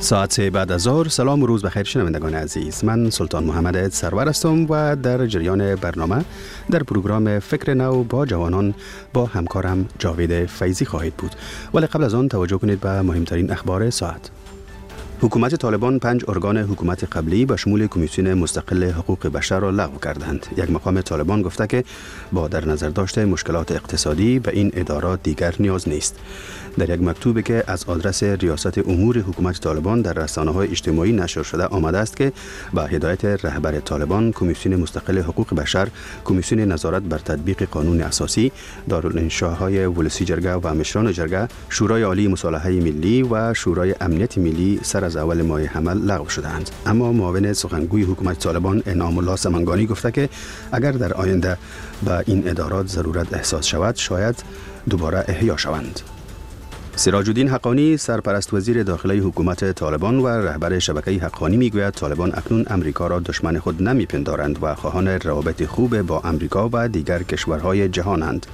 ساعت 3 بعد از ظهر. سلام و روز بخیر شنوندگان عزیز. من سلطان محمد سرور هستم و در جریان برنامه در پروگرام فکر نو با جوانان با همکارم جاوید فیضی خواهید بود. ولی قبل از آن توجه کنید به مهمترین اخبار ساعت. حکومت طالبان 5 ارگان حکومت قبلی به شمول کمیسیون مستقل حقوق بشر را لغو کردند. یک مقام طالبان گفته که با در نظر داشته مشکلات اقتصادی به این ادارات دیگر نیاز نیست. در یک مکتوبی که از آدرس ریاست امور حکومت طالبان در رسانه‌های اجتماعی نشر شده آمده است که با هدایت رهبر طالبان، کمیسیون مستقل حقوق بشر، کمیسیون نظارت بر تطبیق قانون اساسی، دارالانشاهای ولسی جرگه و مشران جرگه، شورای عالی مصالحه ملی و شورای امنیت ملی سر از اول ماه حمل لغو شدند. اما معاون سخنگوی حکومت طالبان انعام الله سمنگانی گفته که اگر در آینده به این ادارات ضرورت احساس شود شاید دوباره احیا شوند. سراج الدین حقانی، سرپرست وزیر داخلی حکومت طالبان و رهبر شبکه حقانی میگوید طالبان اکنون امریکا را دشمن خود نمیپندارند و خواهان روابط خوب با امریکا و دیگر کشورهای جهانند.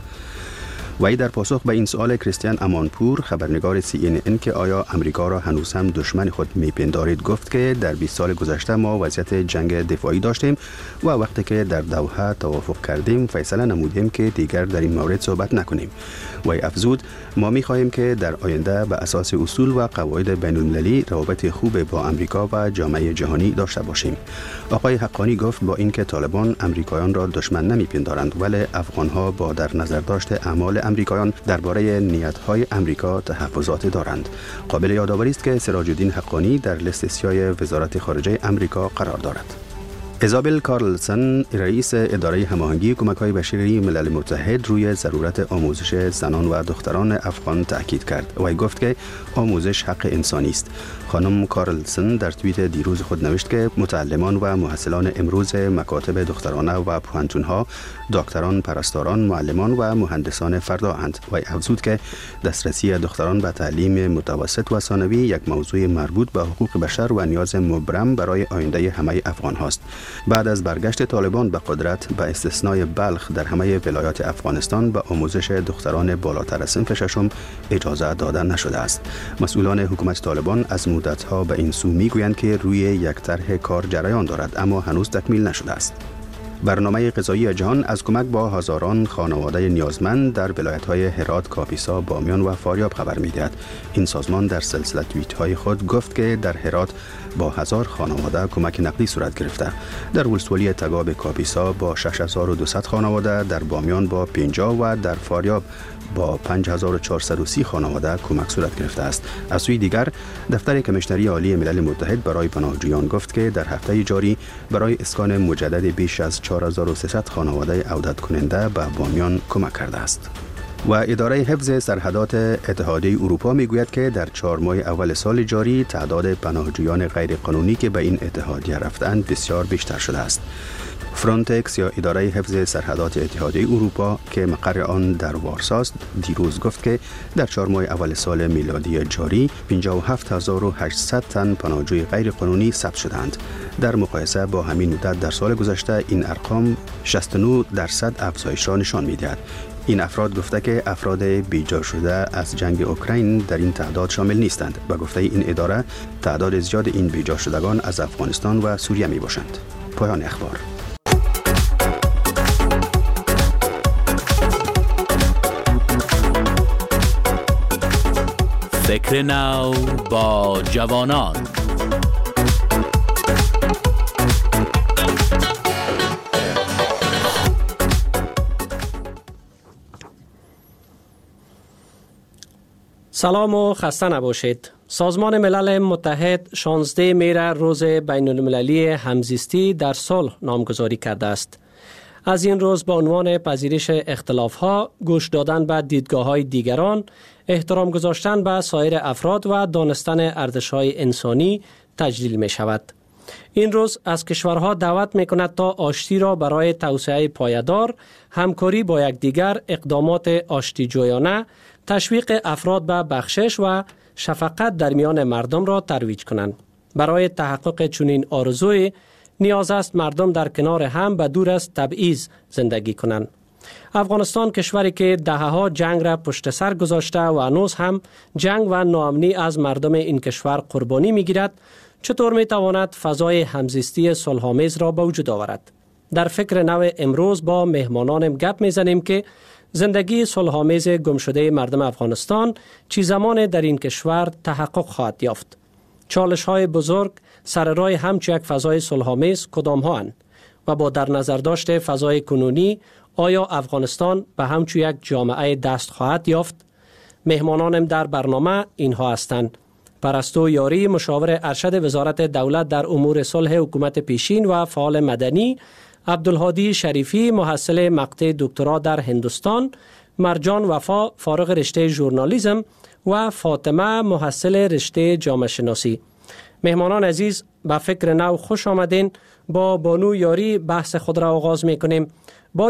وی در پاسخ به این سوال کریستیان امانپور، خبرنگار CNN که آیا امریکا را هنوز هم دشمن خود میپندارید گفت که در 20 سال گذشته ما وضعیت جنگ دفاعی داشتیم و وقتی که در دوحه توافق کردیم فیصله نمودیم که دیگر در این مورد صحبت نکنیم. وی افزود ما می‌خواهیم که در آینده به اساس اصول و قواعد بین‌المللی روابط خوب با امریکا و جامعه جهانی داشته باشیم. آقای حقانی گفت با اینکه طالبان امریکایان را دشمن نمیپندارند ولی افغان‌ها با در نظر داشته اعمال امریکایان درباره نیت‌های امریکا تحفظات دارند. قابل یادآوری است که سراج الدین حقانی در لیست سیاه وزارت خارجه امریکا قرار دارد. ایزابل کارلسن، رئیس اداره هماهنگی کمک‌های بشری ملل متحد روی ضرورت آموزش زنان و دختران افغان تاکید کرد. وی گفت که آموزش حق انسانی است. خانم کارلسن در توییت دیروز خود نوشت که متعلمان و محصلان امروز مکاتب دخترانه و پوهنتون‌ها دکتران، پرستاران، معلمان و مهندسان فردا اند. وی افزود که دسترسی دختران به تعلیم متوسط و ثانوی یک موضوع مربوط به حقوق بشر و نیاز مبرم برای آینده همه افغان هاست. بعد از برگشت طالبان به قدرت به استثنای بلخ در همه ولایات افغانستان به آموزش دختران بالاتر از صنف ششم اجازه داده نشده است. مسئولان حکومت طالبان از مدت‌ها به این سو میگویند که روی یک طرح کار جریان دارد اما هنوز تکمیل نشده است. برنامه غذایی جهان از کمک با هزاران خانواده نیازمند در ولایت‌های هرات، کاپیسا، بامیان و فاریاب خبر می‌دهد. این سازمان در سلسله توییت‌های خود گفت که در هرات با 1000 خانواده کمک نقدی صورت گرفته. در ولسوالی تگاب کاپیسا با 6200 خانواده، در بامیان با 50 و در فاریاب با 5430 خانواده کمک صورت گرفته است. از سوی دیگر دفتر کمیشنری عالی ملل متحد برای پناهجویان گفت که در هفته جاری برای اسکان مجدد بیش از 4300 خانواده عودت کننده به بامیان کمک کرده است. و اداره حفظ سرحدات اتحادیه اروپا میگوید که در 4 ماه اول سال جاری تعداد پناهجویان غیر قانونی که به این اتحادیه رفتند بسیار بیشتر شده است. فرانتکس یا اداره حفظ سرحدات اتحادیه اروپا که مقر آن در وارساست دیروز گفت که در 4 ماه اول سال میلادی جاری 57800 تن پناهجوی غیر قانونی ثبت شدند. در مقایسه با همین مدت در سال گذشته این ارقام 69% افزایش را نشان می‌دهد. این افراد گفته که افراد بیجا شده از جنگ اوکراین در این تعداد شامل نیستند. به گفته این اداره تعداد زیاد این بیجا شدگان از افغانستان و سوریه می باشند. پایان اخبار. فکر نو با جوانان. سلام و خسته نباشید. سازمان ملل متحد 16 مهر روز بین المللی همزیستی در صلح نامگذاری کرده است. از این روز به عنوان پذیرش اختلاف‌ها، گوش دادن به دیدگاه‌های دیگران، احترام گذاشتن به سایر افراد و دانستن ارزش‌های انسانی تجلیل می شود. این روز از کشورها دعوت می کند تا آشتی را برای توسعه پایدار، همکاری با یکدیگر، اقدامات آشتی جویانه، تشویق افراد به بخشش و شفقت در میان مردم را ترویج کنند. برای تحقق چنین آرزویی نیاز است مردم در کنار هم و دور از تبعیض زندگی کنند. افغانستان کشوری که دهه‌ها جنگ را پشت سر گذاشته و هنوز هم جنگ و ناامنی از مردم این کشور قربانی می‌گیرد، چطور می‌تواند فضای همزیستی صلح‌آمیز را به وجود آورد؟ در فکر نو امروز با مهمانانم گپ می‌زنیم که زندگی صلح‌آمیز گمشده مردم افغانستان چی زمان در این کشور تحقق خواهد یافت؟ چالش‌های بزرگ سر راه همچون یک فضای صلح‌آمیز کدام‌ها اند و با در نظر داشت فضای کنونی آیا افغانستان به همچون یک جامعه دست خواهد یافت؟ مهمانانم در برنامه اینها هستند: پرستو یاری، مشاور ارشد وزارت دولت در امور صلح حکومت پیشین و فعال مدنی، عبدالهادی شریفی، محصل مقطع دکترا در هندوستان، مرجان وفا، فارغ رشته ژورنالیسم و فاطمه، محصل رشته جامعه شناسی. مهمانان عزیز، به فکر نو خوش آمدین. با بانو یاری بحث خود را آغاز می کنیم.